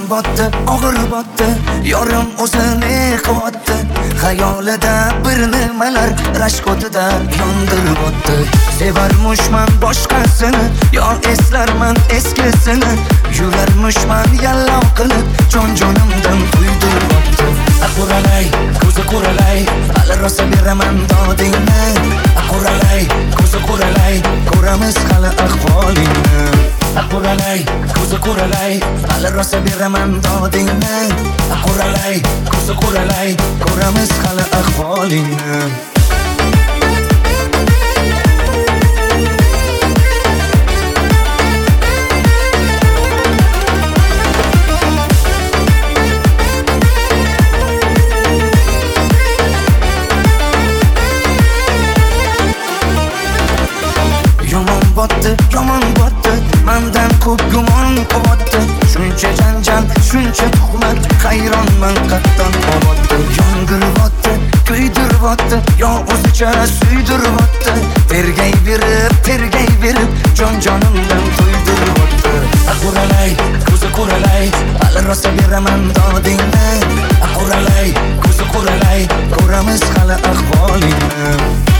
botdi, og'ir botdi, yorim o'zini qotdi. Xayolida bir nimalar rashkotida yondirib o'tdi. Sevarmushman boshqasini, yo eslarman eskisini. Yurarmushman yallam qilib, jon-jonimdan kuydirib o'tdi. Quralay, ko'zi quralay, hali rosa beraman dodingni. Quralay, ko'zi quralay, ko'ramiz hali ahvolingni. Quralay, ko'zi quralay, hali rosa beraman dodingni. Quralay, ko'zi quralay, ko'ramiz hali ahvolingni. Yomon botdi, mendan ko'p gumon qotdi. Shuncha janjal, shuncha tuhmat, hayronman qatdan qotdi. Yondiribotdi, kuydiribotdi, yo o'zicha suydiribotdi. Tergay berib, jon-jonimdan to'ydiribotdi. Quralay, ko'zi quralay, hali rosa beraman dodingni. Quralay, ko'zi quralay, ko'ramiz hali ahvolingni.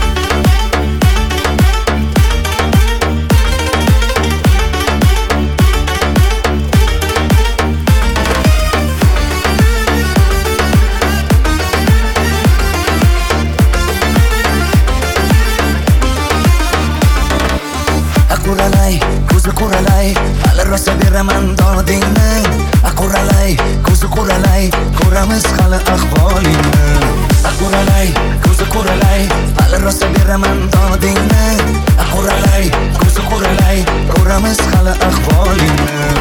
Quralay, ko'zi quralay, hali rosa beraman dodingni. Quralay, ko'zi quralay, ko'ramiz hali ahvolingni. Quralay, ko'zi quralay, hali rosa beraman dodingni. Quralay, ko'zi quralay, ko'ramiz hali ahvolingni.